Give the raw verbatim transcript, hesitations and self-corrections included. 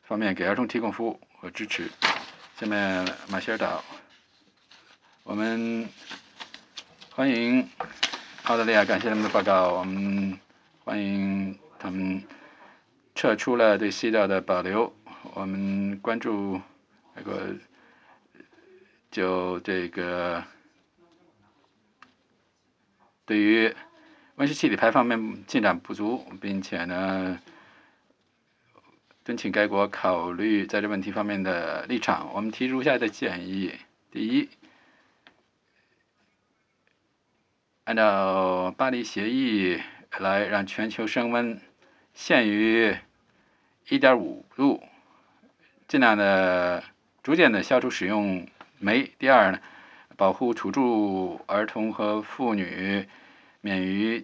方面给儿童提供服务和支持。下面马歇尔岛，我们欢迎澳大利亚，感谢他们的报告，我们欢迎他们撤出了对西岛的保留，我们关注那个就这个对于温室气体排放面进展不足，并且呢敦请该国考虑在这问题方面的立场。我们提出下的建议：第一，按照巴黎协议来让全球升温限于 一点五 度，尽量的逐渐的消除使用煤。第二呢，保护土著儿童和妇女免于